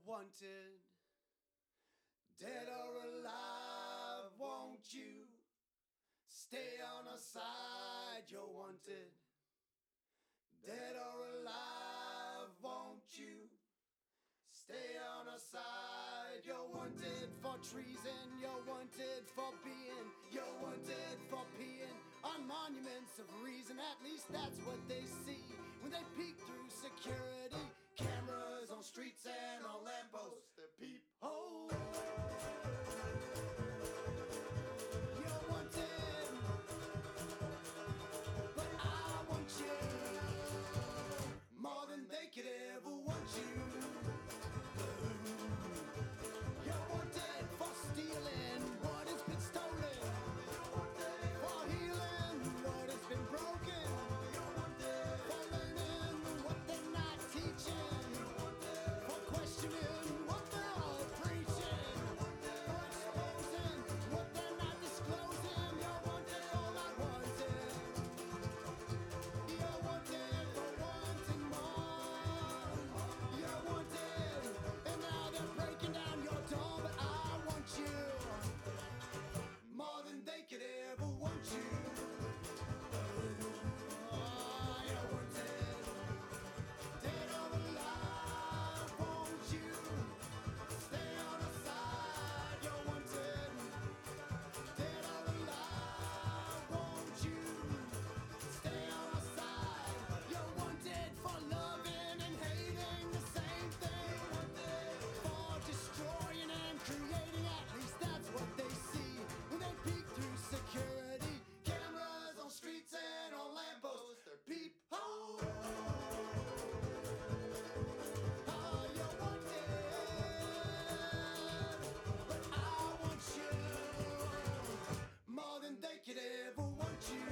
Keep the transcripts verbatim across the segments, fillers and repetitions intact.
wanted. Dead or alive, won't you stay on our side? You're wanted. Dead or alive, won't you stay on our side? You're wanted for treason, you're wanted for being, you're wanted for peeing on monuments of reason. At least that's what they see when they peek through security cameras on streets and on lampposts. Their peephole. You're wanted, but I want you more than they could ever want you. You're wanted for stealing what has been stolen, for healing what has been broken, for learning what they're not teaching, for questioning what they're all preaching, for exposing what they're not disclosing. You're wanted for not wanting. You're wanted for wanting more. You're wanted, and now they're breaking down your door. But I want you more than they could ever want you. Oh, you're wanted. Dead or alive, won't you stay on our side? You're wanted. Dead or alive, won't you stay on our side? You're wanted for loving and hating the same thing, for destroying and creating. At least that's what they see when they peek through security cameras on streets and on lampposts. Their peephole. Oh, you're wanted, but I want you more than they could ever want you.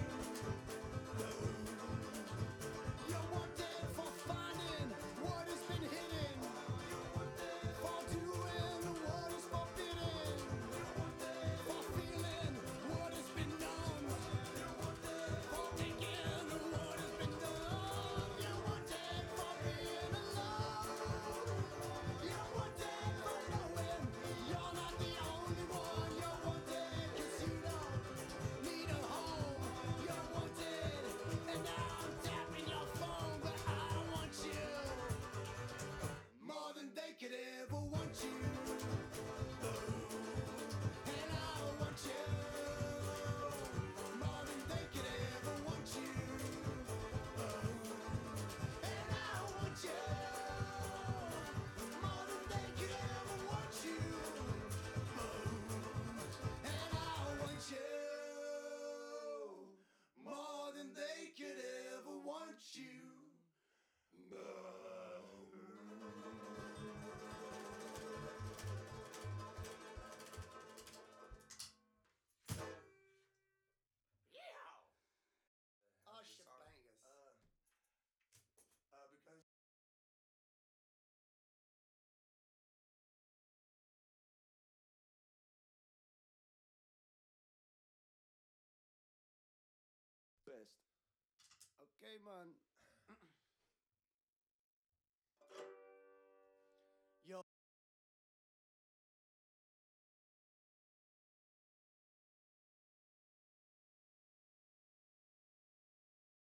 You're wanted for finding what has been hidden, for doing what is forbidden, for feeling what has been done, for taking what has been done. You're wanted for being alone. You're wanted for knowing you're not the only one. You're wanted 'cause you don't need a home. You're wanted, and now I'm tapping your phone. But I want you more than they could ever want you. And I want you more than they could ever want you. And I want you more than they could ever want you. And I want you more than they could ever want you. Oh, shebangas. Uh, uh, because Best. Okay, man.